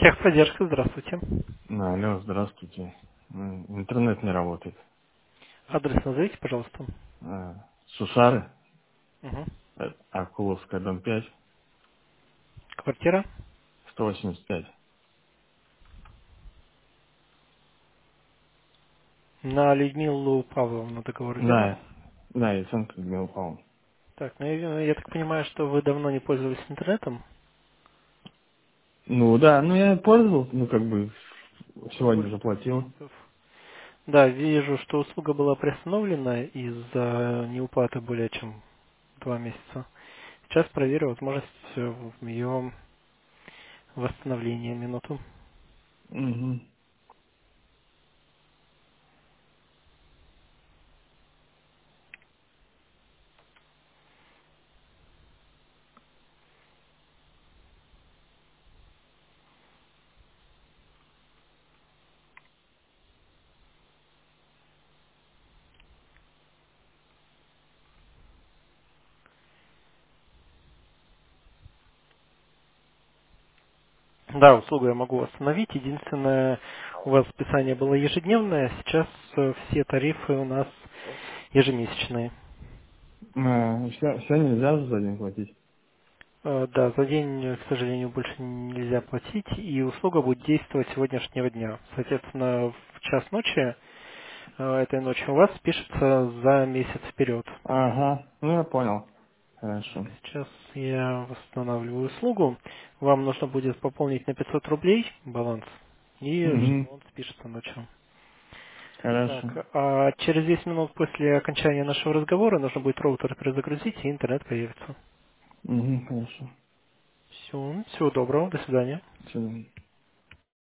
Техподдержка, здравствуйте. Алло, здравствуйте. Интернет не работает. Адрес назовите, пожалуйста. Сусары, Угу. Акуловская, дом 5, Квартира 185. на Людмилу Павловну договор верно? Да, да, я сам Людмила Павловна. Так, ну я так понимаю, что вы давно не пользовались интернетом. Ну да, ну я пользовался, сегодня Больше двух заплатил. месяцев. Да, вижу, что услуга была приостановлена из-за неуплаты более чем 2 месяца. Сейчас проверю возможность ее восстановления. Минуту. Угу. Да, услугу я могу восстановить. Единственное, у вас списание было ежедневное, сейчас все тарифы у нас ежемесячные. Все нельзя за день платить. Да, за день, к сожалению, больше нельзя платить, и услуга будет действовать с сегодняшнего дня. Соответственно, в час ночи этой ночи у вас спишется за месяц вперед. Ага, ну я понял. Так, Хорошо. сейчас я восстанавливаю услугу. Вам нужно будет пополнить на 500 рублей баланс, и Угу. он спишется ночью. Так, Хорошо. а через 10 минут после окончания нашего разговора нужно будет роутер перезагрузить, и интернет появится. Угу, хорошо. Все, всего доброго, до свидания. Всё.